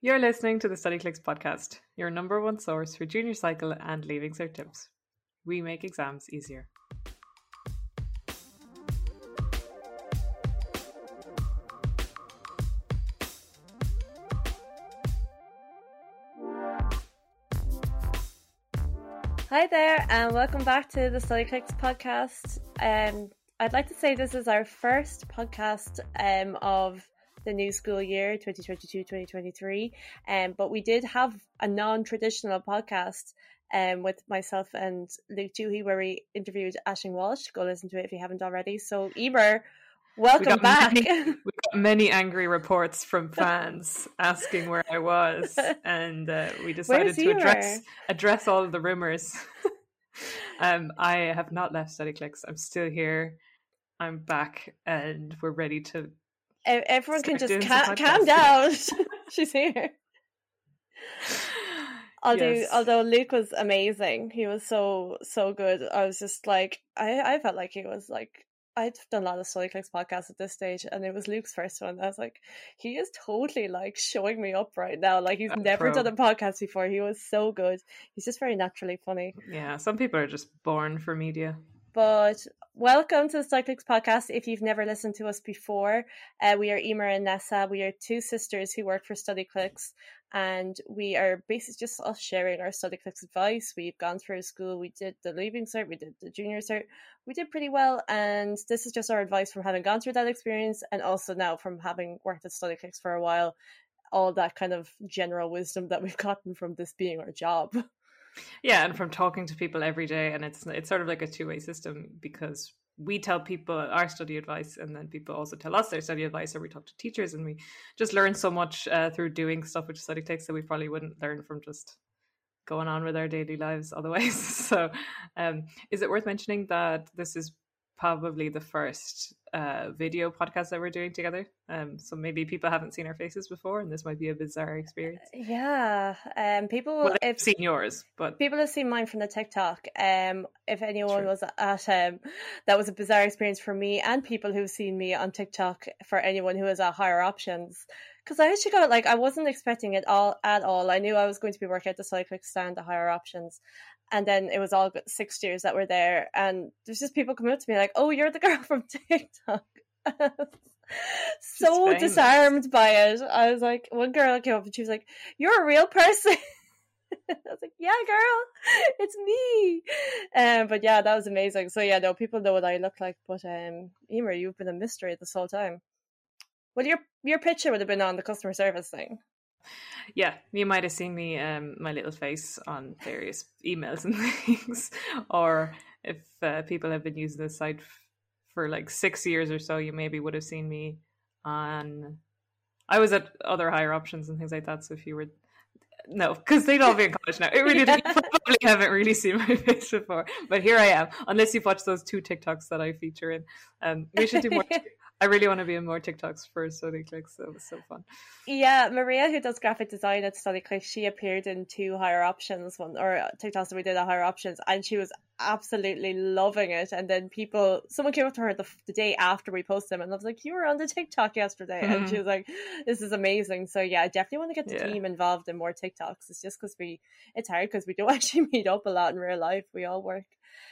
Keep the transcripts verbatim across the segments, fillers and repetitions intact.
You're listening to the StudyClix podcast, your number one source for junior cycle and leaving cert tips. We make exams easier. Hi there, and welcome back to the StudyClix podcast. Um, I'd like to say this is our first podcast um, of the new school year, twenty twenty-two twenty twenty-three. Um, but we did have a non-traditional podcast um, with myself and Luke Dewey, where we interviewed Aisling Walsh. Go listen to it if you haven't already. So, Emer, welcome we back. Many, we got many angry reports from fans asking where I was, and uh, we decided to address address all of the rumours. um, I have not left StudyClix. I'm still here. I'm back, and we're ready to. Everyone can just ca- calm down. She's here. Although, yes. although Luke was amazing, he was so so good. I was just like, I, I felt like he was like, I'd done a lot of StudyClix podcasts at this stage, and it was Luke's first one. I was like, he is totally like showing me up right now. Like he's a never pro. done a podcast before. He was so good. He's just very naturally funny. Yeah, some people are just born for media. But welcome to the StudyClix podcast. If you've never listened to us before, uh, we are Emer and Nessa. We are two sisters who work for StudyClix, and we are basically just us sharing our StudyClix advice. We've gone through school. We did the leaving cert. We did the junior cert. We did pretty well, and this is just our advice from having gone through that experience, and also now from having worked at StudyClix for a while. All that kind of general wisdom that we've gotten from this being our job. Yeah, and from talking to people every day, and it's it's sort of like a two-way system, because we tell people our study advice, and then people also tell us their study advice, or we talk to teachers, and we just learn so much uh, through doing stuff which StudyClix that we probably wouldn't learn from just going on with our daily lives otherwise. So um, is it worth mentioning that this is probably the first uh, video podcast that we're doing together? Um, so maybe people haven't seen our faces before, and this might be a bizarre experience. Yeah, um, people well, have seen yours, but people have seen mine from the TikTok. Um, if anyone True. was at um, that was a bizarre experience for me, and people who've seen me on TikTok. For anyone who is at Higher Options, because I actually got like I wasn't expecting it all at all. I knew I was going to be working at the StudyClix stand at Higher Options. And then it was all six years that were there. And there's just people coming up to me like, oh, you're the girl from TikTok. So disarmed by it. I was like, one girl came up and she was like, you're a real person. I was like, yeah, girl, it's me. Um, but yeah, that was amazing. So yeah, no, people know what I look like. But um, Emer, you've been a mystery this whole time. Well, your your picture would have been on the customer service thing. Yeah, you might have seen me, um, my little face on various emails and things. Or if uh, people have been using this site f- for like six years or so, you maybe would have seen me on. I was at other Higher Options and things like that. So if you were, no, because they'd all be in college now. It really, yeah. You probably haven't really seen my face before, but here I am. Unless you've watched those two TikToks that I feature in, um, we should do more. T- I really want to be in more TikToks for StudyClix. So it was so fun. Yeah, Maria, who does graphic design at StudyClix, she appeared in two Higher Options one or TikToks that we did at Higher Options, and she was absolutely loving it. And then people, someone came up to her the, the day after we posted them, and I was like, "You were on the TikTok yesterday," mm-hmm. and she was like, "This is amazing." So yeah, I definitely want to get the yeah. team involved in more TikToks. It's just because we, it's hard because we don't actually meet up a lot in real life. We all work,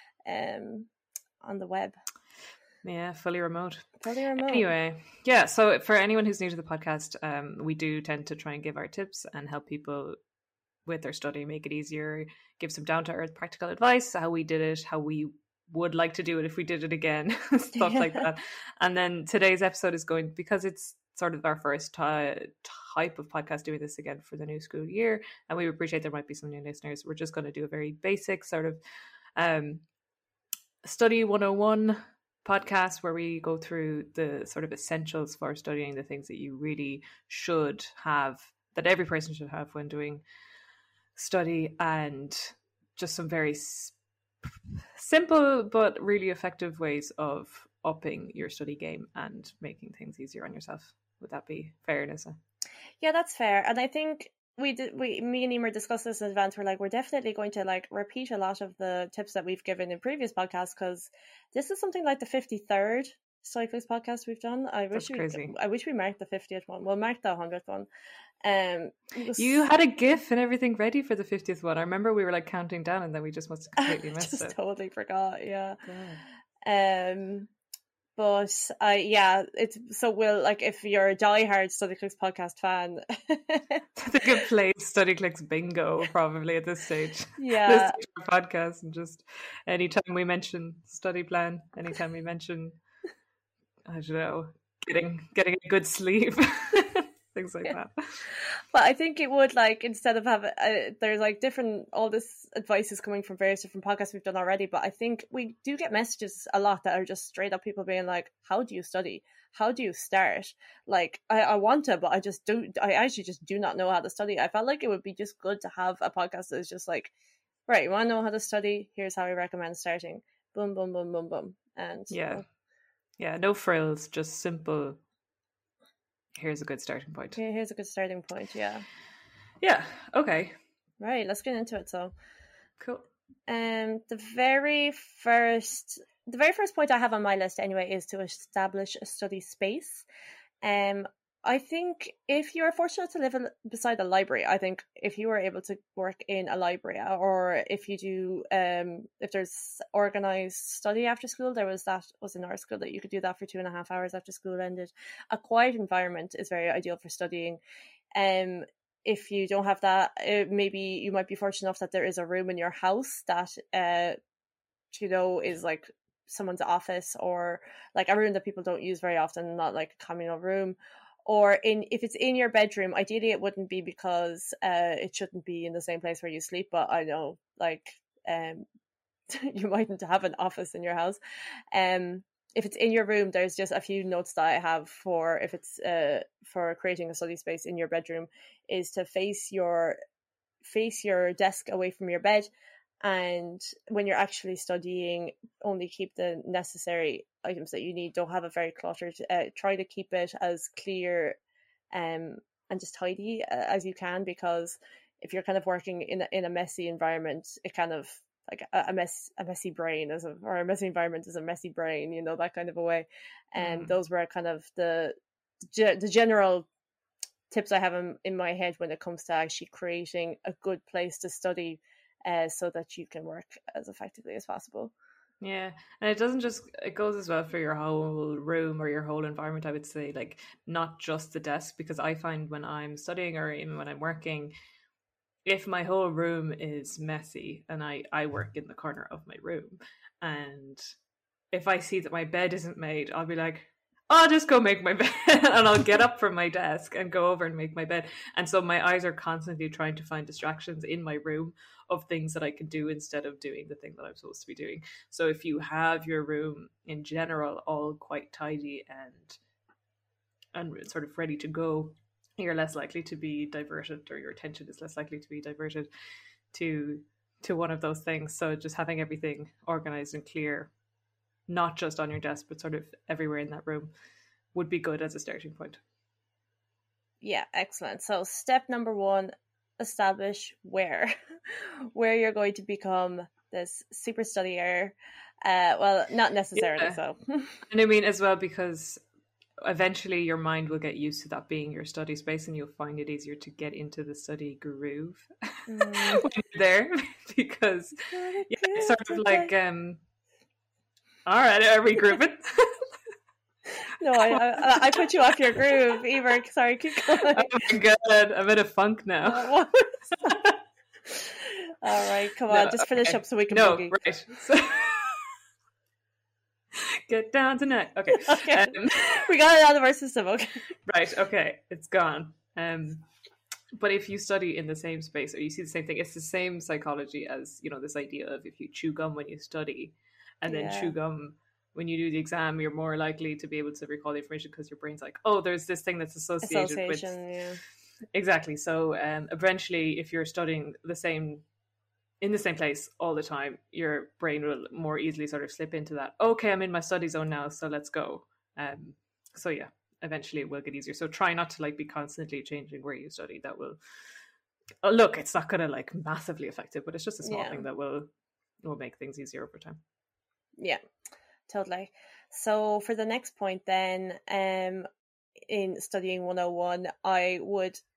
um, on the web. Yeah, fully remote. Fully remote. Anyway, yeah, so for anyone who's new to the podcast, um, we do tend to try and give our tips and help people with their study, make it easier, give some down-to-earth practical advice, how we did it, how we would like to do it if we did it again, stuff like that. And then today's episode is going, because it's sort of our first ty- type of podcast doing this again for the new school year, and we appreciate there might be some new listeners, we're just going to do a very basic sort of um, study one oh one podcast where we go through the sort of essentials for studying, the things that you really should have, that every person should have when doing study, and just some very s- simple but really effective ways of upping your study game and making things easier on yourself. Would that be fair, Nessa? Yeah, that's fair. And I think we did, we, me and Emer discussed this in advance. We're like, we're definitely going to like repeat a lot of the tips that we've given in previous podcasts, because this is something like the fifty-third StudyClix podcast we've done. I wish That's we, crazy. I wish we marked the fiftieth one. We'll mark the hundredth one. Um, you had a GIF and everything ready for the fiftieth one. I remember we were like counting down, and then we just must have completely missed just it. Totally forgot. Yeah. God. Um. But uh, yeah, it's so we'll like if you're a diehard Study Clicks podcast fan. They could play Study Clicks bingo probably at this stage. Yeah. This stage of our podcast, and just anytime we mention study plan, anytime we mention, I don't know, getting getting a good sleep, things like Yeah. that. But I think it would, like, instead of having, uh, there's like different, all this advice is coming from various different podcasts we've done already, but I think we do get messages a lot that are just straight up people being like, how do you study? How do you start? Like, I, I want to, but I just don't, I actually just do not know how to study. I felt like it would be just good to have a podcast that is just like, right, you want to know how to study? Here's how I recommend starting. Boom, boom, boom, boom, boom. And yeah, well, yeah, no frills, just simple. Here's a good starting point. Here's a good starting point. Yeah. Yeah. Okay. Right. Let's get into it. So, cool. Um, the very first, the very first point I have on my list anyway is to establish a study space. Um, I think if you're fortunate to live beside a library, I think if you were able to work in a library, or if you do, um, if there's organized study after school, there was that was in our school that you could do that for two and a half hours after school ended. A quiet environment is very ideal for studying. Um, if you don't have that, it, maybe you might be fortunate enough that there is a room in your house that, uh, you know, is like someone's office, or like a room that people don't use very often, not like a communal room. Or in if it's in your bedroom, ideally it wouldn't be, because uh, it shouldn't be in the same place where you sleep. But I know, like, um, you mightn't have an office in your house. Um, if it's in your room, there's just a few notes that I have for if it's uh for creating a study space in your bedroom, is to face your face your desk away from your bed. And when you're actually studying, only keep the necessary items that you need. Don't have it very cluttered. Uh, try to keep it as clear um, and just tidy uh, as you can, because if you're kind of working in a, in a messy environment, it kind of like a, a mess a messy brain is a, or a messy environment is a messy brain, you know, that kind of a way. And mm. those were kind of the the general tips I have in, in my head when it comes to actually creating a good place to study, uh, so that you can work as effectively as possible. Yeah, and it doesn't just, it goes as well for your whole room or your whole environment, I would say, like not just the desk, because I find when I'm studying or even when I'm working, if my whole room is messy, and I, I work in the corner of my room, and if I see that my bed isn't made, I'll be like, I'll just go make my bed, and I'll get up from my desk and go over and make my bed. And so my eyes are constantly trying to find distractions in my room of things that I can do instead of doing the thing that I'm supposed to be doing. So if you have your room in general all quite tidy and and sort of ready to go, you're less likely to be diverted, or your attention is less likely to be diverted to to one of those things. So just having everything organized and clear, not just on your desk, but sort of everywhere in that room, would be good as a starting point. Yeah, excellent. So step number one, establish where, where you're going to become this super studier. Uh, well, not necessarily yeah. so. And I mean as well, because eventually your mind will get used to that being your study space, and you'll find it easier to get into the study groove mm. when you're there, because yeah, it's sort of like... um all right, are we grooving? No, I, I I put you off your groove, Emer. Sorry, keep going. Oh my god, I'm in a funk now. All right, come on, no, just finish okay. up so we can no, boogie. Right. So... Get down tonight. Okay. Okay. Um, we got it out of our system. Okay. Right. Okay. It's gone. Um, but if you study in the same space, or you see the same thing, it's the same psychology as, you know, this idea of if you chew gum when you study, and then yeah. chew gum when you do the exam, you're more likely to be able to recall the information, because your brain's like, oh, there's this thing that's associated with... Yeah. Exactly. So um, eventually, if you're studying the same in the same place all the time, your brain will more easily sort of slip into that, okay, I'm in my study zone now, so let's go. Um, so yeah, eventually it will get easier. So try not to like be constantly changing where you study. That will... Oh, look, it's not going to like massively affect it, but it's just a small yeah. thing that will will make things easier over time. Yeah, totally. So for the next point then, um, in studying one oh one, I would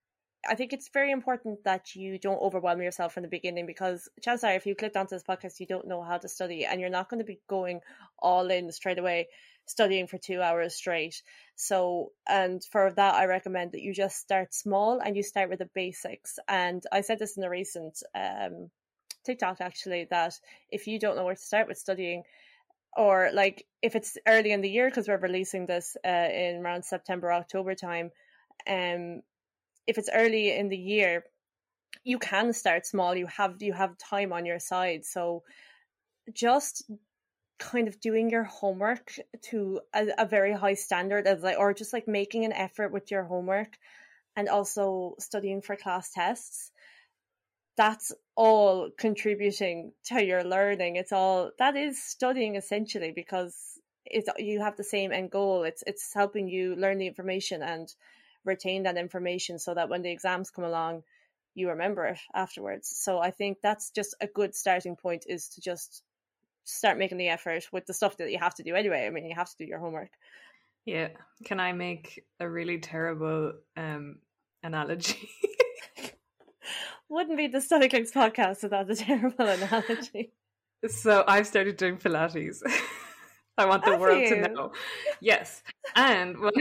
I think it's very important that you don't overwhelm yourself from the beginning, because chances are if you clicked onto this podcast, you don't know how to study and you're not going to be going all in straight away studying for two hours straight. So, and for that, I recommend that you just start small and you start with the basics. And I said this in a recent um, TikTok actually, that if you don't know where to start with studying, or like if it's early in the year, because we're releasing this uh, in around September, October time, um, if it's early in the year, you can start small. You have you have time on your side. So just kind of doing your homework to a, a very high standard, of like, or just like making an effort with your homework, and also studying for class tests. That's all contributing to your learning. It's all, that is studying essentially, because it's, you have the same end goal. It's it's helping you learn the information and retain that information, so that when the exams come along, you remember it afterwards. So I think that's just a good starting point, is to just start making the effort with the stuff that you have to do anyway. I mean, you have to do your homework. Yeah. Can I make a really terrible um, analogy? Wouldn't be the Study Clicks podcast without a terrible analogy. So I've started doing Pilates. I want the Have world you? to know. Yes. And well,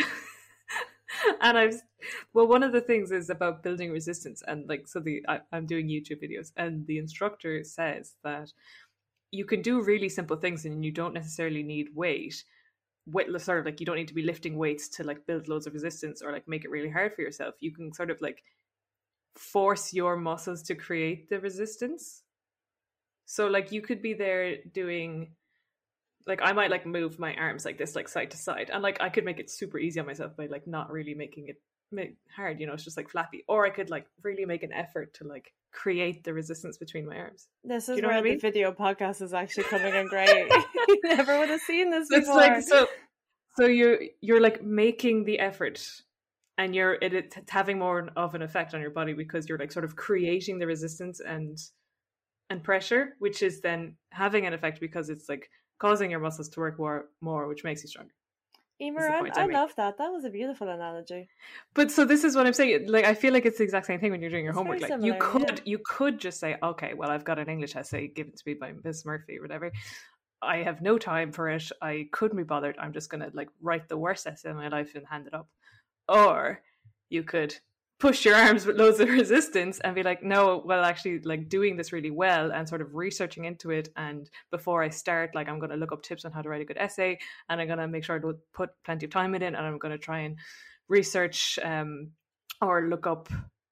and I've well, one of the things is about building resistance, and like, so the I, I'm doing YouTube videos, and the instructor says that you can do really simple things and you don't necessarily need weight. Weight, sort of like, you don't need to be lifting weights to like build loads of resistance or like make it really hard for yourself. You can sort of like force your muscles to create the resistance. So like you could be there doing, like, I might like move my arms like this, like side to side, and like I could make it super easy on myself by like not really making it make hard, you know, it's just like flappy. Or I could like really make an effort to like create the resistance between my arms. This is you know where what I mean? the video podcast is actually coming in great. You never would have seen this So before. it's like, so so you're you're like making the effort, and you're it, it's having more of an effect on your body, because you're like sort of creating the resistance and and pressure, which is then having an effect because it's like causing your muscles to work more, more which makes you stronger. Emer, the I, point I I made. love that. That was a beautiful analogy. But so this is what I'm saying. Like, I feel like it's the exact same thing when you're doing your It's homework. very Like, you similar, could yeah. you could just say, okay, well, I've got an English essay given to me by Miss Murphy or whatever. I have no time for it. I couldn't be bothered. I'm just gonna like write the worst essay in my life and hand it up. Or you could push your arms with loads of resistance and be like, no, well, actually, like doing this really well and sort of researching into it. And before I start, like, I'm going to look up tips on how to write a good essay, and I'm going to make sure I put plenty of time in it, and I'm going to try and research um, or look up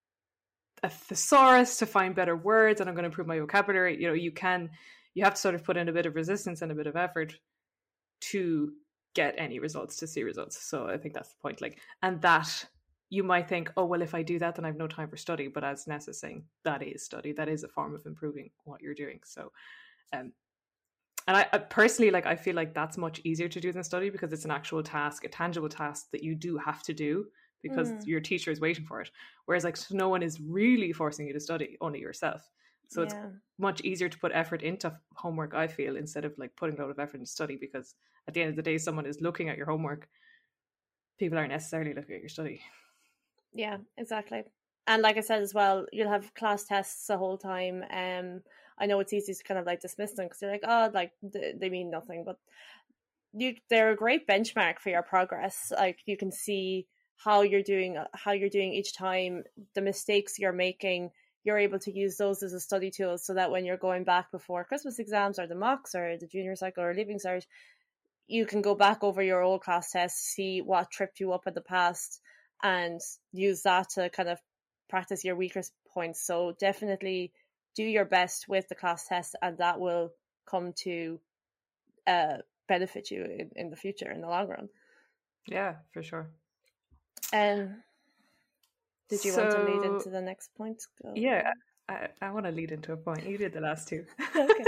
a thesaurus to find better words, and I'm going to improve my vocabulary. You know, you can, you have to sort of put in a bit of resistance and a bit of effort to get any results, to see results. So I think that's the point. Like, and that, you might think, oh, well, if I do that, then I have no time for study. But as Nessa is saying, that is study. That is a form of improving what you're doing. So, um, and I, I personally, like, I feel like that's much easier to do than study, because it's an actual task, a tangible task that you do have to do, because mm. your teacher is waiting for it. Whereas, like, no one is really forcing you to study, only yourself. So yeah. It's much easier to put effort into homework, I feel, instead of like putting a lot of effort into study, because at the end of the day, someone is looking at your homework. People aren't necessarily looking at your study. Yeah, exactly. And like I said as well, you'll have class tests the whole time. Um, I know it's easy to kind of like dismiss them because they're like, oh, like they mean nothing, but you they're a great benchmark for your progress. Like, you can see how you're doing, how you're doing each time, the mistakes you're making. You're able to use those as a study tool, so that when you're going back before Christmas exams or the mocks or the junior cycle or leaving cert, you can go back over your old class tests, see what tripped you up in the past, and use that to kind of practice your weaker points. So definitely do your best with the class test, and that will come to uh, benefit you in, in the future, in the long run. Yeah, for sure. Um, did you so, want to lead into the next point? Go. Yeah, I, I want to lead into a point. You did the last two. Okay.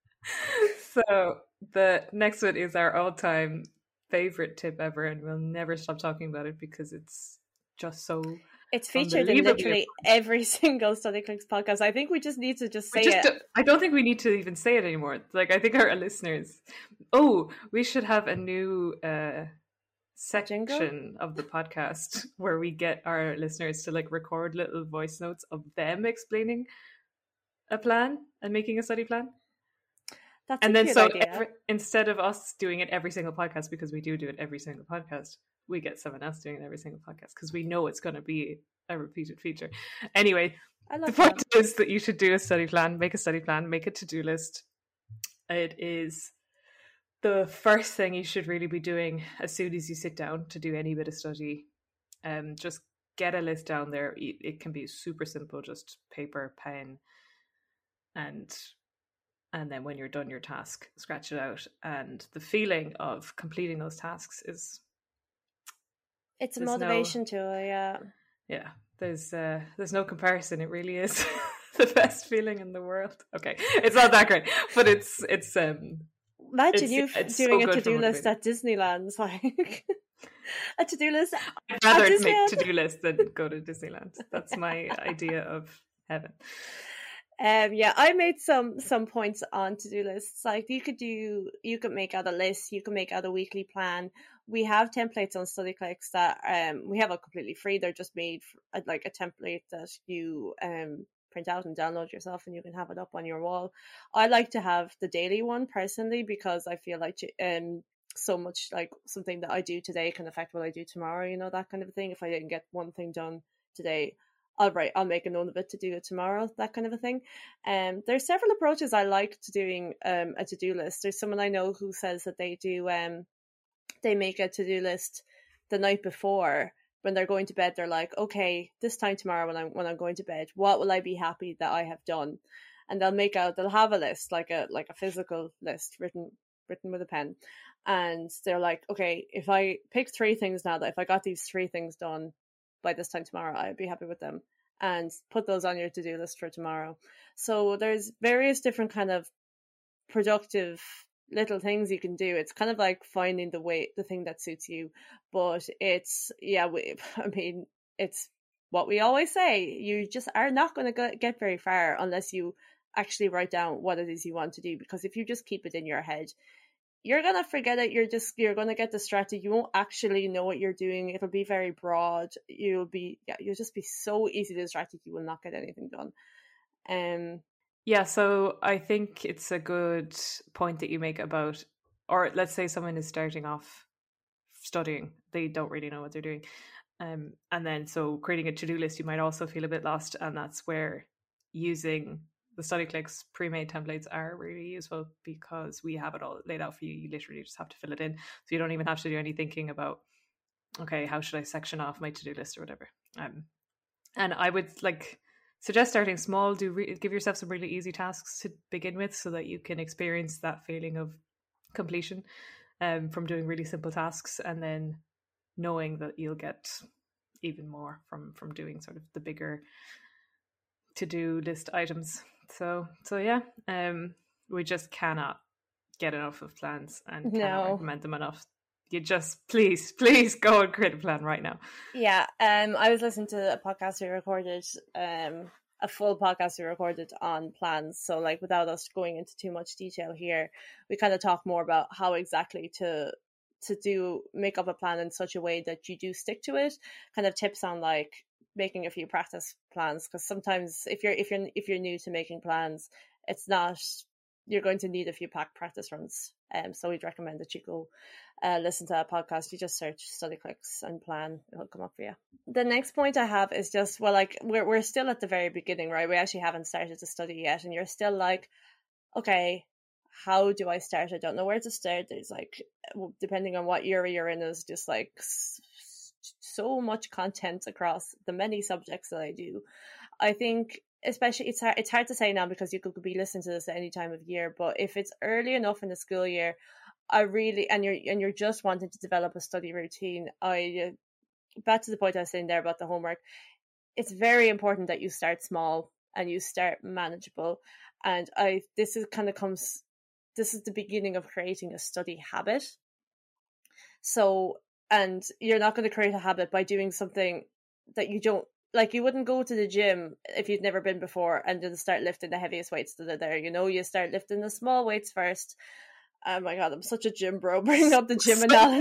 So the next one is our all-time favorite tip ever, and we'll never stop talking about it because it's just so it's featured in literally every single Study Clicks podcast. I think we just need to just say just, it. I don't think we need to even say it anymore. Like, I think our listeners, oh, we should have a new uh section of the podcast where we get our listeners to like record little voice notes of them explaining a plan and making a study plan. That's and a then cute so idea. every, instead of us doing it every single podcast, because we do do it every single podcast, we get someone else doing it every single podcast because we know it's going to be a repeated feature. Anyway, I the love point that. is that you should do a study plan, make a study plan, make a to-do list. It is the first thing you should really be doing as soon as you sit down to do any bit of study. Um, just get a list down there. It can be super simple, just paper, pen, and and then when you're done your task, scratch it out. And the feeling of completing those tasks is it's a motivation no, tool. Yeah, yeah. There's uh, there's no comparison. It really is the best feeling in the world. Okay, it's not that great, but it's it's um. Imagine you doing so a to-do list at Disneyland, like a to-do list. I'd rather make to-do lists than go to Disneyland. That's my idea of heaven. Um, yeah, I made some some points on to-do lists. Like you could do, you could make out a list, you can make out a weekly plan. We have templates on StudyClix that um we have a completely free. They're just made for, like a template that you um print out and download yourself, and you can have it up on your wall. I like to have the daily one personally because I feel like um so much like something that I do today can affect what I do tomorrow. You know, that kind of thing. If I didn't get one thing done today, I'll write, I'll make a note of it to do it tomorrow, that kind of a thing. Um, there's several approaches I like to doing um, a to-do list. There's someone I know who says that they do, um, they make a to-do list the night before when they're going to bed. They're like, okay, this time tomorrow when I'm when I'm going to bed, what will I be happy that I have done? And they'll make out, they'll have a list, like a like a physical list written written with a pen, and they're like, okay, if I pick three things now, that if I got these three things done by this time tomorrow, I'd be happy with them, and put those on your to-do list for tomorrow. So there's various different kind of productive little things you can do. It's kind of like finding the way, the thing that suits you. But it's, yeah, we, I mean, it's what we always say. You just are not going to get very far unless you actually write down what it is you want to do. Because if you just keep it in your head, you're going to forget it. You're just, you're going to get distracted. You won't actually know what you're doing. It'll be very broad. You'll be, yeah, you'll just be so easily distracted. You will not get anything done. Um, Yeah, so I think it's a good point that you make about, or let's say someone is starting off studying, they don't really know what they're doing. Um, and then so creating a to-do list, you might also feel a bit lost, and that's where using the StudyClix pre-made templates are really useful because we have it all laid out for you. You literally just have to fill it in. So you don't even have to do any thinking about, okay, how should I section off my to-do list or whatever. Um, and I would like... suggest starting small. Do re- give yourself some really easy tasks to begin with so that you can experience that feeling of completion um, from doing really simple tasks, and then knowing that you'll get even more from, from doing sort of the bigger to-do list items. So, so yeah, um, we just cannot get enough of plans and no. cannot recommend them enough. You just, please, please go and create a plan right now. Yeah, um, I was listening to a podcast we recorded, um, a full podcast we recorded on plans. So, like, without us going into too much detail here, we kind of talk more about how exactly to to do make up a plan in such a way that you do stick to it. Kind of tips on like making a few practice plans, because sometimes if you're if you're if you're new to making plans, it's not. You're going to need a few pack practice runs. Um, so we'd recommend that you go uh, listen to that podcast. You just search StudyClix and plan. It'll come up for you. The next point I have is just, well, like we're we're still at the very beginning, right? We actually haven't started to study yet. And you're still like, okay, how do I start? I don't know where to start. There's like, depending on what year you're in, is just like so much content across the many subjects that I do. I think especially it's hard, it's hard to say now because you could, could be listening to this at any time of year, but if it's early enough in the school year, I really and you're and you're just wanting to develop a study routine, I back to the point I was saying there about the homework, it's very important that you start small and you start manageable. And I this is kind of comes this is the beginning of creating a study habit. So, and you're not going to create a habit by doing something that you don't like. You wouldn't go to the gym if you'd never been before and then start lifting the heaviest weights that are there. You know, you start lifting the small weights first. Oh my god, I'm such a gym bro, bringing up the gym analogy.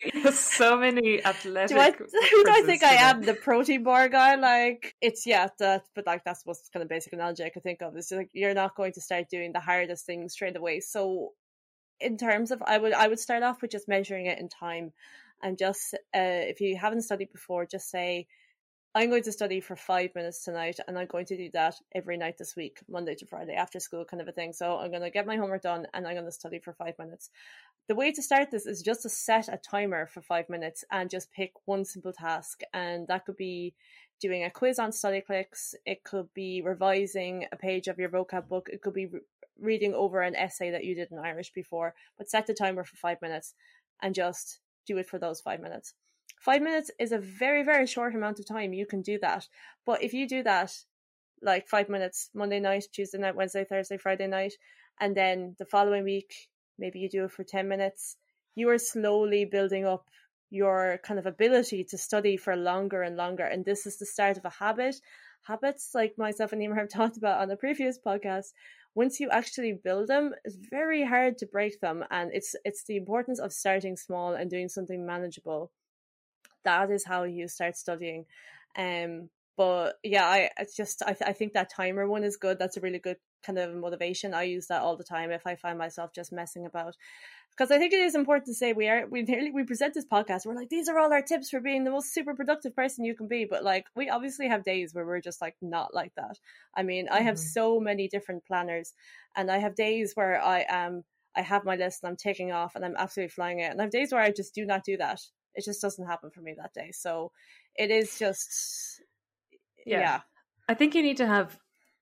So many athletic. Do I, who do I think I am? The protein bar guy? Like, it's, yeah, that, but like, that's what's kind of basic analogy I could think of. It's like, you're not going to start doing the hardest things straight away. So in terms of, I would, I would start off with just measuring it in time. And just, uh, if you haven't studied before, just say, I'm going to study for five minutes tonight, and I'm going to do that every night this week, Monday to Friday, after school kind of a thing. So I'm going to get my homework done, and I'm going to study for five minutes. The way to start this is just to set a timer for five minutes and just pick one simple task. And that could be doing a quiz on StudyClix. It could be revising a page of your vocab book. It could be re- reading over an essay that you did in Irish before. But set the timer for five minutes and just do it for those five minutes. Five minutes is a very, very short amount of time. You can do that. But if you do that, like five minutes, Monday night, Tuesday night, Wednesday, Thursday, Friday night, and then the following week, maybe you do it for ten minutes, you are slowly building up your kind of ability to study for longer and longer. And this is the start of a habit. Habits, like myself and Emer have talked about on the previous podcast, once you actually build them, it's very hard to break them. And it's it's the importance of starting small and doing something manageable. That is how you start studying. Um, but yeah, I it's just I th- I think that timer one is good. That's a really good kind of motivation. I use that all the time if I find myself just messing about, because I think it is important to say we are we nearly we present this podcast. We're like, these are all our tips for being the most super productive person you can be. But like, we obviously have days where we're just like not like that. I mean, I have mm-hmm. so many different planners, and I have days where I am I have my list and I'm taking off and I'm absolutely flying it, and I have days where I just do not do that. It just doesn't happen for me that day. So it is just, yeah. yeah. I think you need to have,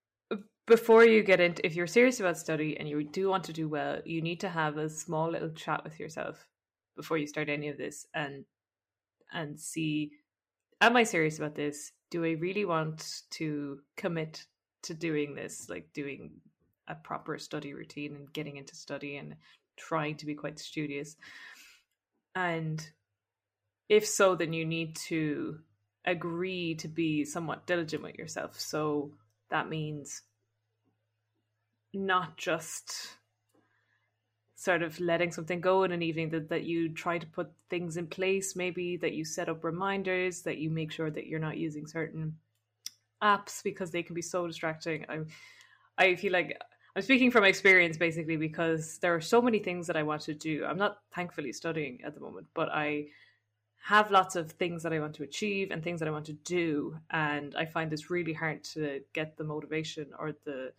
before you get into, if you're serious about study and you do want to do well, you need to have a small little chat with yourself before you start any of this, and and see, am I serious about this? Do I really want to commit to doing this, like doing a proper study routine and getting into study and trying to be quite studious? And if so, then you need to agree to be somewhat diligent with yourself. So that means not just sort of letting something go in an evening, that, that you try to put things in place, maybe that you set up reminders, that you make sure that you're not using certain apps because they can be so distracting. I, I feel like I'm speaking from experience, basically, because there are so many things that I want to do. I'm not thankfully studying at the moment, but I have lots of things that I want to achieve and things that I want to do. And I find this really hard to get the motivation or the,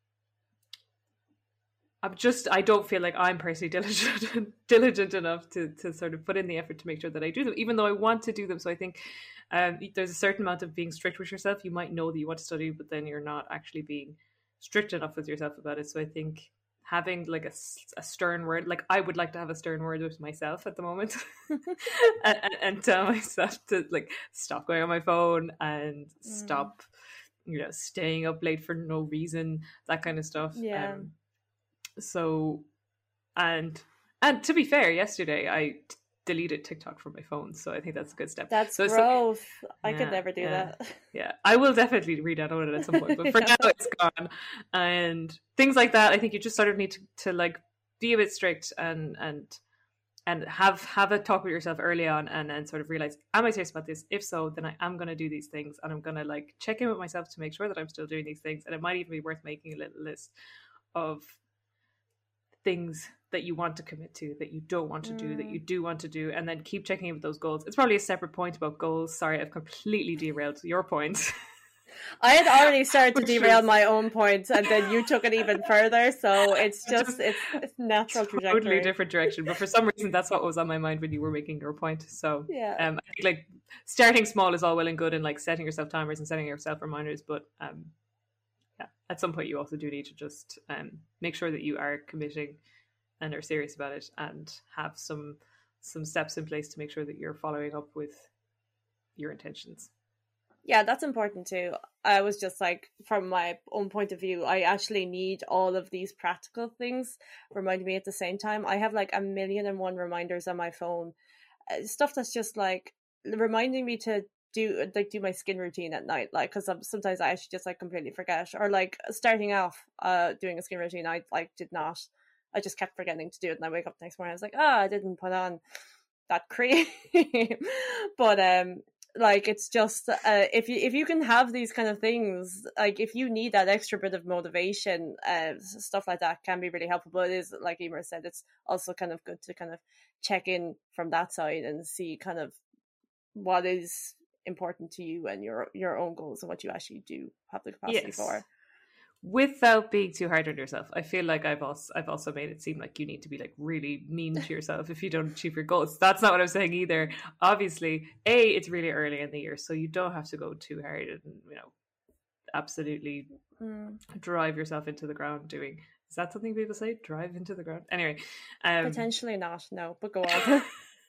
I'm just, I don't feel like I'm personally diligent, diligent enough to, to sort of put in the effort to make sure that I do them, even though I want to do them. So I think um, there's a certain amount of being strict with yourself. You might know that you want to study, but then you're not actually being strict enough with yourself about it. So I think having like a, a stern word, like I would like to have a stern word with myself at the moment and, and tell myself to like stop going on my phone and mm. stop, you know, staying up late for no reason, that kind of stuff. Yeah. Um, so, and, and to be fair, yesterday I t- deleted TikTok from my phone. So I think that's a good step. That's so gross. So, I yeah, could never do yeah, that. Yeah. I will definitely re-download it at some point, but for now it's gone. And things like that, I think you just sort of need to, to like be a bit strict and, and, and have, have a talk with yourself early on and then sort of realize, am I serious about this? If so, then I am going to do these things, and I'm going to like check in with myself to make sure that I'm still doing these things. And it might even be worth making a little list of things that you want to commit to, that you don't want to do, mm. that you do want to do, and then keep checking in with those goals. It's probably a separate point about goals. Sorry, I've completely derailed your point. I had already started to derail was... my own point, and then you took it even further. So it's just, just it's, it's natural totally trajectory. Totally different direction. But for some reason, that's what was on my mind when you were making your point. So yeah, um, I think like starting small is all well and good, and like setting yourself timers and setting yourself reminders. But um, yeah, at some point you also do need to just um, make sure that you are committing and are serious about it, and have some some steps in place to make sure that you're following up with your intentions. Yeah, that's important too. I was just like, from my own point of view, I actually need all of these practical things reminding me at the same time. I have like a million and one reminders on my phone, uh, stuff that's just like reminding me to do like do my skin routine at night, like because sometimes I actually just like completely forget, or like starting off uh doing a skin routine, I like did not. I just kept forgetting to do it, and I wake up the next morning, I was like, ah, oh, I didn't put on that cream. But um like it's just uh, if you if you can have these kind of things, like if you need that extra bit of motivation, uh, stuff like that can be really helpful. But it is, like Emer said, it's also kind of good to kind of check in from that side and see kind of what is important to you and your your own goals and what you actually do have the capacity Yes. for. Without being too hard on yourself. I feel like I've also I've also made it seem like you need to be like really mean to yourself if you don't achieve your goals. That's not what I'm saying either. Obviously, A, it's really early in the year, so you don't have to go too hard and, you know, absolutely mm. drive yourself into the ground doing. Is that something people say? Drive into the ground? Anyway. Um, Potentially not, no, but go on.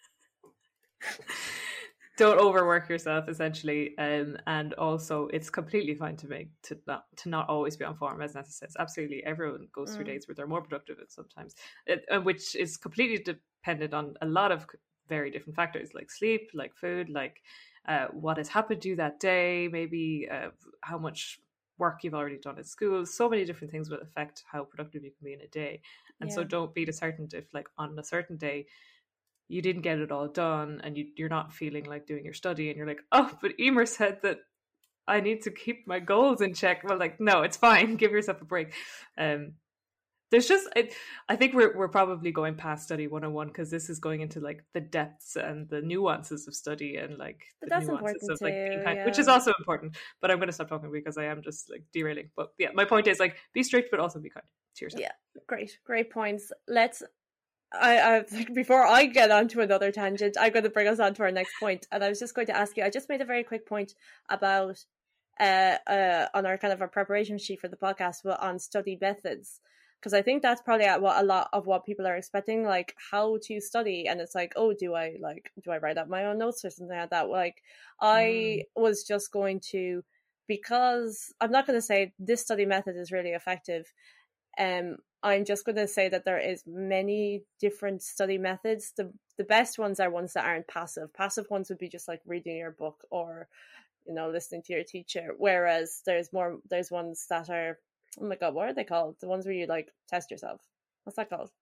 Don't overwork yourself, essentially, um, and also it's completely fine to make to not to not always be on form, as Nessa says. Absolutely, everyone goes mm. through days where they're more productive, and sometimes, it, uh, which is completely dependent on a lot of very different factors, like sleep, like food, like uh, what has happened to you that day, maybe uh, how much work you've already done at school. So many different things will affect how productive you can be in a day, and yeah. so don't be disheartened if, like, on a certain day you didn't get it all done and you, you're not feeling like doing your study and you're like, oh, but Emer said that I need to keep my goals in check. Well, like, no, it's fine. Give yourself a break. Um, there's just, I, I think we're we're probably going past study one oh one because this is going into like the depths and the nuances of study and like but the that's nuances of too, like being kind, yeah. which is also important. But I'm going to stop talking because I am just like derailing. But yeah, my point is like be strict, but also be kind to yourself. Yeah, great, great points. Let's. I, I like before I get onto another tangent, I'm going to bring us on to our next point. And I was just going to ask you, I just made a very quick point about uh, uh, on our kind of our preparation sheet for the podcast on study methods, because I think that's probably what a lot of what people are expecting, like how to study. And it's like, oh, do I like do I write up my own notes or something like that? Like I mm. was just going to, because I'm not going to say this study method is really effective. Um, I'm just going to say that there is many different study methods. The the best ones are ones that aren't passive. Passive ones would be just like reading your book or, you know, listening to your teacher. Whereas there's more, there's ones that are, oh my God, what are they called? The ones where you like test yourself. What's that called?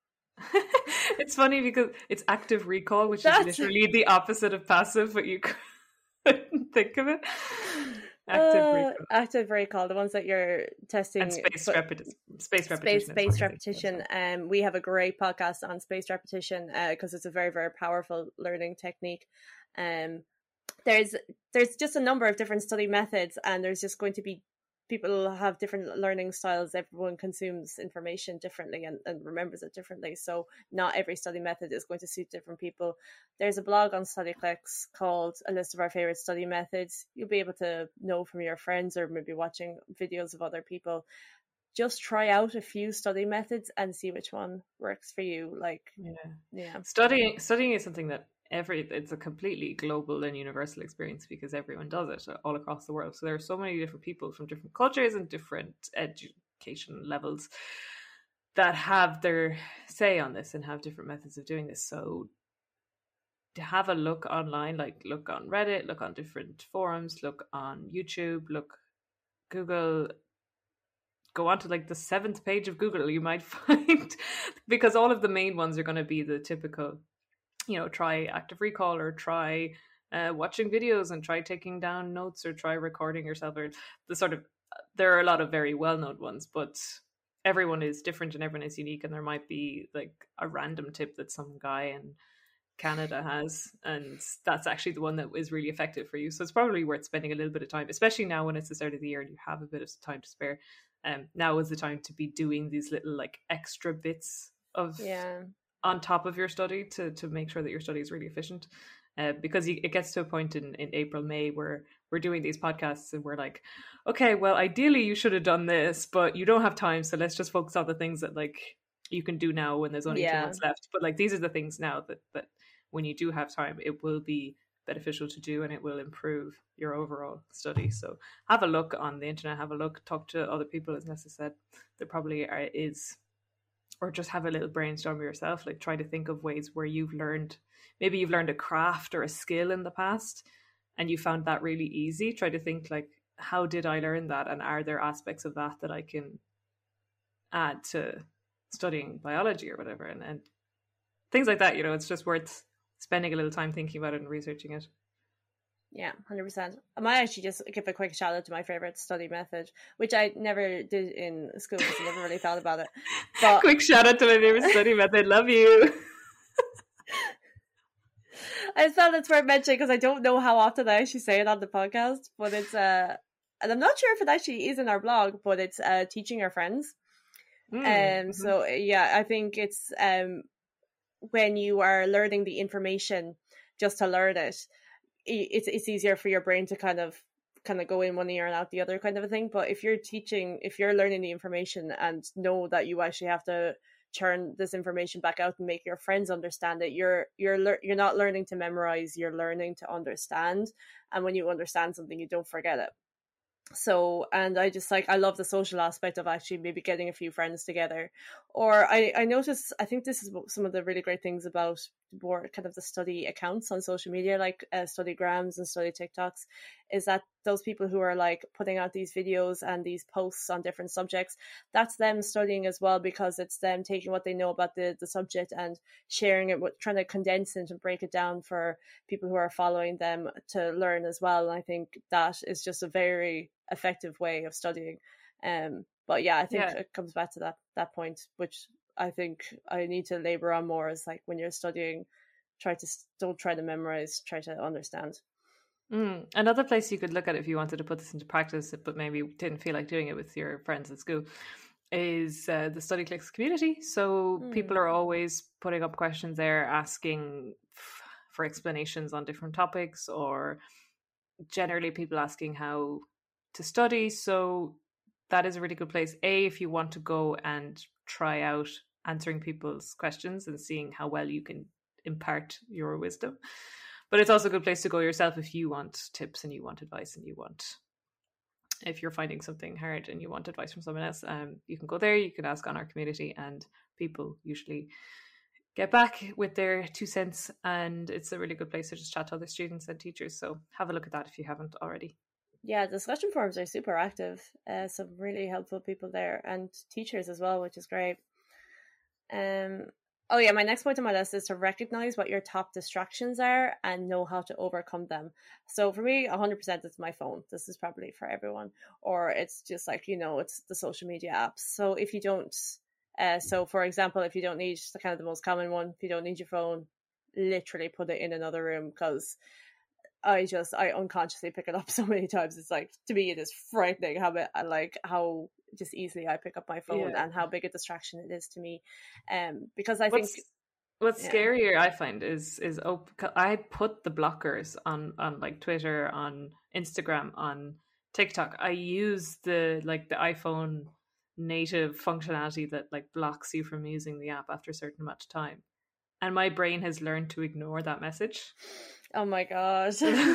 It's funny because it's active recall, which That's... is literally the opposite of passive, but you couldn't think of it. Active uh, recall. Active recall, the ones that you're testing. And space, but, repeti- space repetition. Space, space repetition. Um, we have a great podcast on space repetition because uh, it's a very, very powerful learning technique. Um, there's there's just a number of different study methods, and there's just going to be people have different learning styles. Everyone consumes information differently and, and remembers it differently. So not every study method is going to suit different people. There's a blog on StudyClix called A List of Our Favorite Study Methods. You'll be able to know from your friends or maybe watching videos of other people. Just try out a few study methods and see which one works for you. Like, yeah, yeah. Studying, studying is something that every it's a completely global and universal experience because everyone does it all across the world. So there are so many different people from different cultures and different education levels that have their say on this and have different methods of doing this. So to have a look online, like look on Reddit, look on different forums, look on YouTube, look Google, go on to like the seventh page of Google, you might find, because all of the main ones are going to be the typical, you know, try active recall or try uh, watching videos and try taking down notes or try recording yourself, or the sort of, there are a lot of very well-known ones, but everyone is different and everyone is unique, and there might be like a random tip that some guy in Canada has, and that's actually the one that is really effective for you. So it's probably worth spending a little bit of time, especially now when it's the start of the year and you have a bit of time to spare. Um, now is the time to be doing these little like extra bits of yeah. on top of your study to to make sure that your study is really efficient, uh, because you, it gets to a point in, in April, May where we're doing these podcasts and we're like, okay, well, ideally you should have done this, but you don't have time, so let's just focus on the things that like you can do now when there's only yeah. two months left. But like these are the things now that that when you do have time, it will be beneficial to do and it will improve your overall study. So have a look on the internet, have a look, talk to other people, as Nessa said. There probably are, is, or just have a little brainstorm yourself, like try to think of ways where you've learned, maybe you've learned a craft or a skill in the past and you found that really easy. Try to think like, how did I learn that? And are there aspects of that that I can add to studying biology or whatever? And, and things like that, you know, it's just worth spending a little time thinking about it and researching it. Yeah, one hundred percent. I might actually just give a quick shout out to my favorite study method, which I never did in school because I never really thought about it. But quick shout out to my favorite study method. Love you. I just thought it's worth mentioning because I don't know how often I actually say it on the podcast, but it's uh, and I'm not sure if it actually is in our blog, but it's uh, teaching our friends. Mm, um, mm-hmm. So yeah, I think it's um, when you are learning the information just to learn it, it's it's easier for your brain to kind of kind of go in one ear and out the other kind of a thing. But if you're teaching, if you're learning the information and know that you actually have to churn this information back out and make your friends understand it, you're you're le- you're not learning to memorize, you're learning to understand. And when you understand something, you don't forget it. So, and I just like, I love the social aspect of actually maybe getting a few friends together. Or I, I notice, I think this is some of the really great things about more kind of the study accounts on social media, like uh, Studygrams and Study TikToks, is that those people who are like putting out these videos and these posts on different subjects, that's them studying as well, because it's them taking what they know about the, the subject and sharing it, with, trying to condense it and break it down for people who are following them to learn as well. And I think that is just a very effective way of studying. Um, but yeah, I think yeah. it comes back to that that point, which I think I need to labor on more, is like when you're studying, try to don't try to memorize, try to understand. Mm. Another place you could look at if you wanted to put this into practice, but maybe didn't feel like doing it with your friends at school, is uh, the StudyClix community. So mm. people are always putting up questions there, asking f- for explanations on different topics, or generally people asking how to study. So that is a really good place, A, if you want to go and try out answering people's questions and seeing how well you can impart your wisdom. But it's also a good place to go yourself if you want tips and you want advice and you want, if you're finding something hard and you want advice from someone else, um, you can go there, you can ask on our community, and people usually get back with their two cents, and it's a really good place to just chat to other students and teachers. So have a look at that if you haven't already. Yeah, discussion forums are super active. Uh, some really helpful people there, and teachers as well, which is great. Um, oh yeah, my next point on my list is to recognize what your top distractions are and know how to overcome them. So for me, one hundred percent it's my phone. This is probably for everyone. Or it's just like, you know, it's the social media apps. So if you don't, uh, so for example, if you don't need the kind of the most common one, if you don't need your phone, literally put it in another room, because I just, I unconsciously pick it up so many times. It's like, to me, it is frightening how, like, how just easily I pick up my phone yeah. and how big a distraction it is to me. Um, because I what's, think... What's yeah. scarier, I find, is, is oh, I put the blockers on, on, like, Twitter, on Instagram, on TikTok. I use the, like, the iPhone native functionality that, like, blocks you from using the app after a certain amount of time. And my brain has learned to ignore that message. Oh my god. it,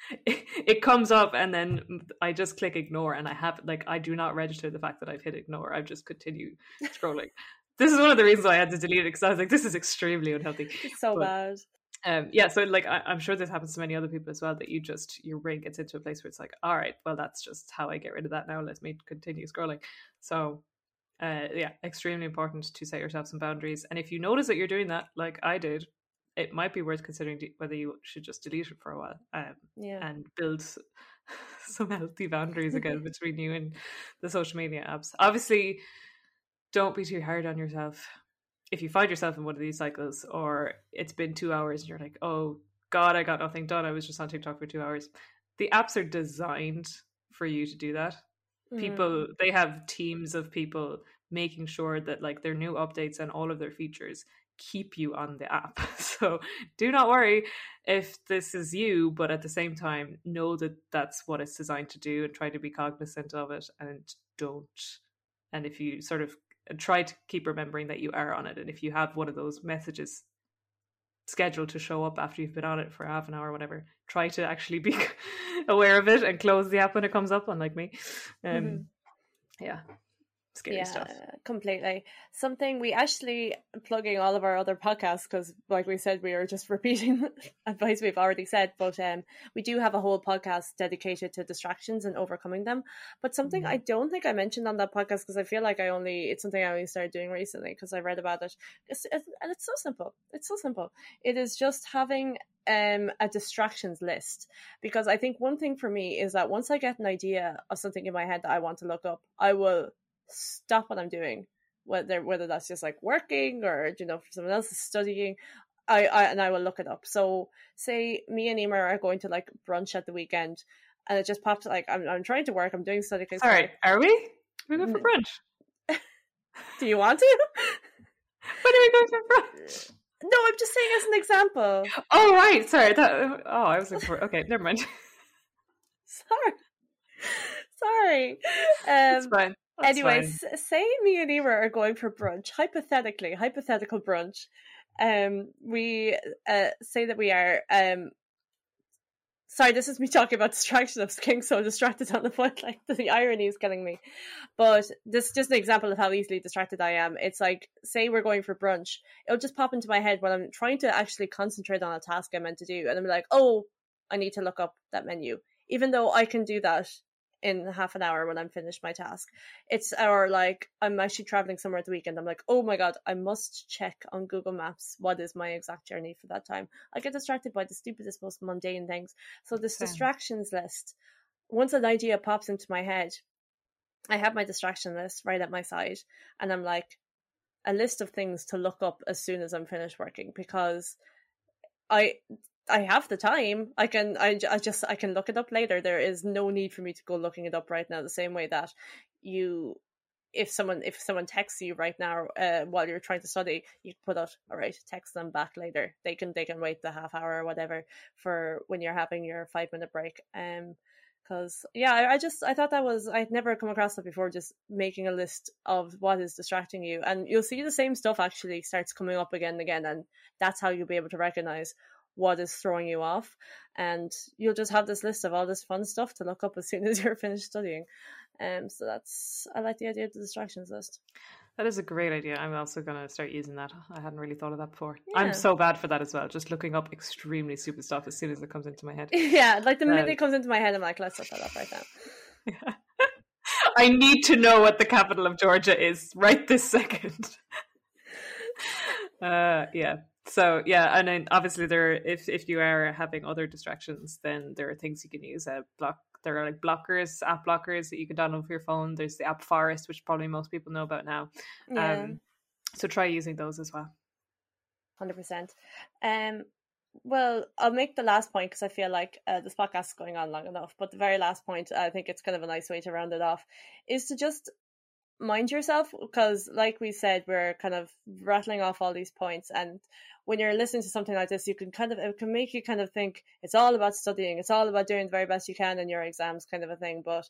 it comes up and then I just click ignore, and I have, like, I do not register the fact that I've hit ignore. I just continue scrolling. This is one of the reasons why I had to delete it, because I was like, this is extremely unhealthy. It's so but, bad. Um, yeah, so like I, I'm sure this happens to many other people as well, that you just, your brain gets into a place where it's like, all right, well, that's just how I get rid of that now. Let me continue scrolling. So uh, yeah, extremely important to set yourself some boundaries. And if you notice that you're doing that, like I did, it might be worth considering de- whether you should just delete it for a while, um, yeah. and build some healthy boundaries again between you and the social media apps. Obviously, don't be too hard on yourself. If you find yourself in one of these cycles, or it's been two hours and you're like, oh God, I got nothing done, I was just on TikTok for two hours. The apps are designed for you to do that. Mm. People, they have teams of people making sure that, like, their new updates and all of their features keep you on the app. So do not worry if this is you, but at the same time, know that that's what it's designed to do, and try to be cognizant of it, and don't. And if you sort of try to keep remembering that you are on it, and if you have one of those messages scheduled to show up after you've been on it for half an hour or whatever, try to actually be aware of it and close the app when it comes up, unlike me. Um, mm-hmm. Yeah. scary Yeah, stuff. completely. Something we actually plugging all of our other podcasts because, like we said, we are just repeating advice we've already said. But um, we do have a whole podcast dedicated to distractions and overcoming them. But something Mhm. I don't think I mentioned on that podcast because I feel like I only it's something I only started doing recently because I read about it. It's, it's and it's so simple. It's so simple. It is just having um a distractions list, because I think one thing for me is that once I get an idea of something in my head that I want to look up, I will stop what I'm doing, whether whether that's just like working or you know for someone else is studying. I, I and I will look it up. So say me and Emer are going to like brunch at the weekend, and it just pops like I'm I'm trying to work. I'm doing study case Sorry, work. are we? We go for brunch. Do you want to? When are we going for brunch? No, I'm just saying as an example. Oh right, sorry. That, oh, I was looking for. Okay, never mind. Sorry, sorry. That's Um. fine. That's Anyways, fine. say me and Emer are going for brunch. Hypothetically, hypothetical brunch. Um, we uh say that we are um. Sorry, this is me talking about distraction. I'm getting so distracted on the point. Like the irony is killing me. But this is just an example of how easily distracted I am. It's like, say we're going for brunch. It'll just pop into my head when I'm trying to actually concentrate on a task I'm meant to do. And I'm like, oh, I need to look up that menu. Even though I can do that in half an hour when I'm finished my task. It's or like I'm actually traveling somewhere at the weekend. I'm like, oh my god, I must check on Google Maps what is my exact journey for that time. I get distracted by the stupidest, most mundane things. So this Same. distractions list, once an idea pops into my head, I have my distraction list right at my side, and I'm like, a list of things to look up as soon as I'm finished working, because I I have the time. I can I, I just I can look it up later. There is no need for me to go looking it up right now. The same way that you, if someone if someone texts you right now uh, while you're trying to study, you put out, all right, text them back later. They can they can wait the half hour or whatever for when you're having your five minute break. Um, because yeah, I, I just I thought that was I'd never come across that before. Just making a list of what is distracting you, and you'll see the same stuff actually starts coming up again and again, and that's how you'll be able to recognize what is throwing you off, and you'll just have this list of all this fun stuff to look up as soon as you're finished studying. Um, so that's I like the idea of the distractions list. That is a great idea. I'm also going to start using that. I hadn't really thought of that before. Yeah. I'm so bad for that as well. Just looking up extremely stupid stuff as soon as it comes into my head. Yeah, like the minute Um, it comes into my head, I'm like, let's look that up right now. Yeah. I need to know what the capital of Georgia is right this second. uh, yeah. So yeah, and then obviously there, if if you are having other distractions, then there are things you can use. Uh, block. There are like blockers, app blockers that you can download for your phone. There's the app Forest, which probably most people know about now. Yeah, Um, so try using those as well. one hundred percent. Um, well, I'll make the last point because I feel like uh, this podcast is going on long enough. But the very last point, I think it's kind of a nice way to round it off, is to just mind yourself, because like we said, we're kind of rattling off all these points, and when you're listening to something like this, you can kind of it can make you kind of think it's all about studying, it's all about doing the very best you can in your exams, kind of a thing. But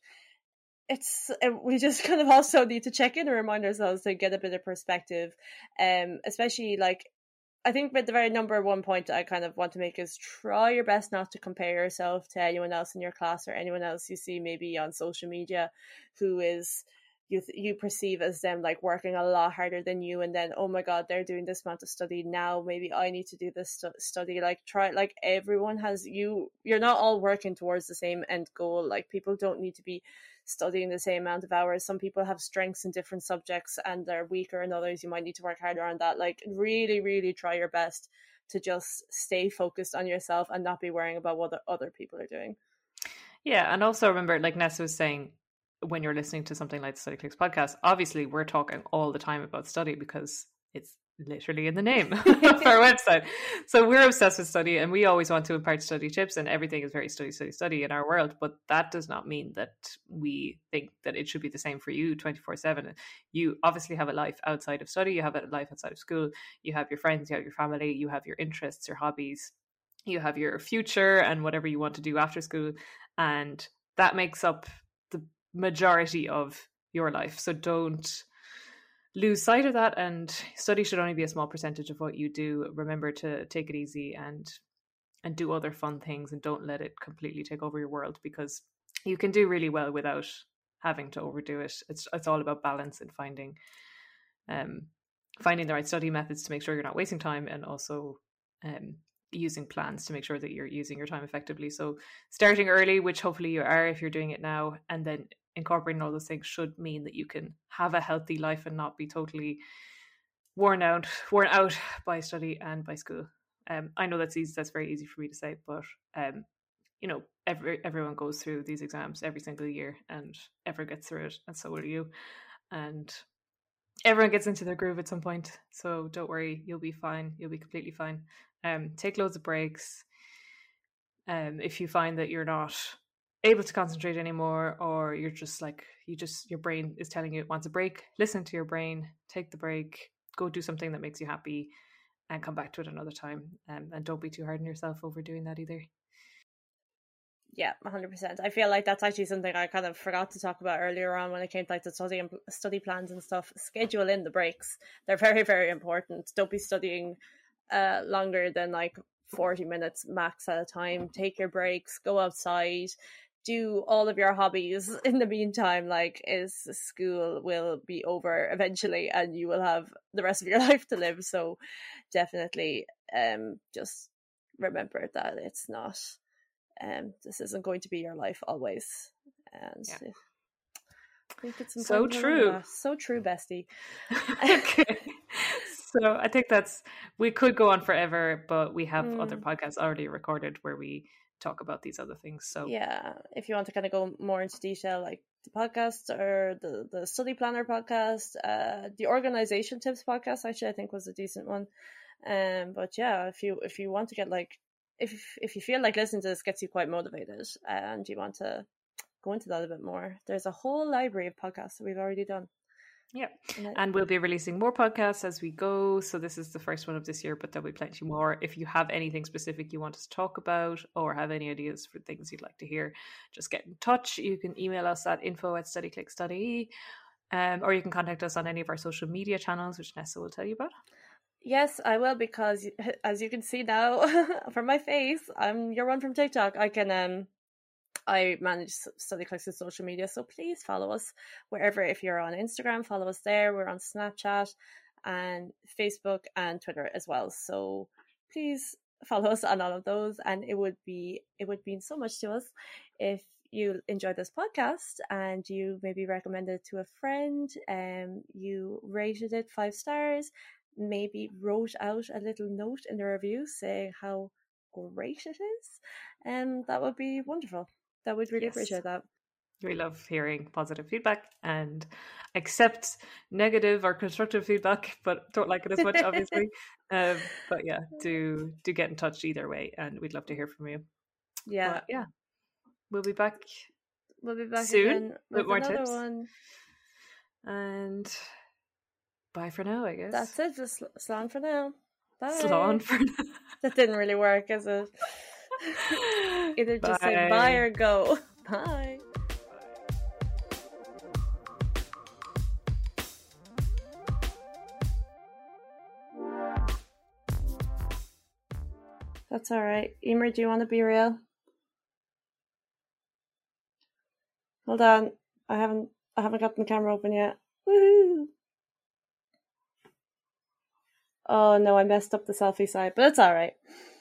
it's we just kind of also need to check in and remind ourselves to get a bit of perspective, um especially like I think but the very number one point I kind of want to make is try your best not to compare yourself to anyone else in your class or anyone else you see maybe on social media who is you you perceive as them like working a lot harder than you, and then oh my god, they're doing this amount of study now, maybe I need to do this stu- study. Like try like everyone has you you're not all working towards the same end goal. Like people don't need to be studying the same amount of hours. Some people have strengths in different subjects and they're weaker in others. You might need to work harder on that. Like really really try your best to just stay focused on yourself and not be worrying about what the other people are doing. Yeah, and also remember, like Nessa was saying, when you're listening to something like the Study Clicks podcast, obviously we're talking all the time about study because it's literally in the name of our website. So we're obsessed with study and we always want to impart study tips, and everything is very study, study, study in our world. But that does not mean that we think that it should be the same for you twenty-four seven. You obviously have a life outside of study, you have a life outside of school, you have your friends, you have your family, you have your interests, your hobbies, you have your future and whatever you want to do after school. And that makes up the majority of your life. So don't lose sight of that, and study should only be a small percentage of what you do. Remember to take it easy and and do other fun things, and don't let it completely take over your world, because you can do really well without having to overdo it. It's it's all about balance and finding um finding the right study methods to make sure you're not wasting time, and also um using plans to make sure that you're using your time effectively. So starting early, which hopefully you are if you're doing it now, and then incorporating all those things should mean that you can have a healthy life and not be totally worn out worn out by study and by school. Um, I know that's easy. That's very easy for me to say, but um, you know, every everyone goes through these exams every single year, and everyone gets through it, and so will you. And everyone gets into their groove at some point. So don't worry, you'll be fine. You'll be completely fine. Um, take loads of breaks. Um, if you find that you're not able to concentrate anymore, or you're just like you just your brain is telling you it wants a break, listen to your brain. Take the break. Go do something that makes you happy, and come back to it another time. Um, and don't be too hard on yourself over doing that either. Yeah, one hundred percent. I feel like that's actually something I kind of forgot to talk about earlier on when it came to like the study and study plans and stuff. Schedule in the breaks. They're very, very important. Don't be studying uh, longer than like forty minutes max at a time. Take your breaks, go outside, do all of your hobbies in the meantime. Like, is school will be over eventually and you will have the rest of your life to live. So definitely um, just remember that it's not... Um, this isn't going to be your life always, and yeah. I think it's so true. So true, bestie. Okay, so I think that's we could go on forever, but we have mm. other podcasts already recorded where we talk about these other things. So yeah, if you want to kind of go more into detail, like the podcast or the the study planner podcast, uh, the organization tips podcast, actually I think was a decent one. Um, but yeah, if you if you want to get like. If if you feel like listening to this gets you quite motivated and you want to go into that a bit more, there's a whole library of podcasts that we've already done. Yeah, and, and we'll be releasing more podcasts as we go. So this is the first one of this year, but there'll be plenty more. If you have anything specific you want us to talk about or have any ideas for things you'd like to hear, just get in touch. You can email us at info at studyclick.ie, um, or you can contact us on any of our social media channels, which Nessa will tell you about. Yes, I will, because as you can see now from my face, I'm your one from TikTok. I can um I manage Study Click's social media, so please follow us wherever. If you're on Instagram, follow us there. We're on Snapchat and Facebook and Twitter as well. So please follow us on all of those, and it would be it would mean so much to us if you enjoyed this podcast and you maybe recommended it to a friend, and um, you rated it five stars. Maybe wrote out a little note in the review saying how great it is, and that would be wonderful. That would really yes. appreciate that. We love hearing positive feedback and accept negative or constructive feedback, but don't like it as much, obviously. um, but yeah, do do get in touch either way, and we'd love to hear from you. Yeah, but yeah, we'll be back. We'll be back soon again with, with more another tips. One. And bye for now, I guess. That's it. Just slán for now. Bye. Slán for now. That didn't really work, is it? Either just bye. say bye or go. Bye. That's all right. Emer, do you want to be real? Hold on. I haven't I haven't got the camera open yet. Woohoo! Oh no, I messed up the selfie side, but it's all right.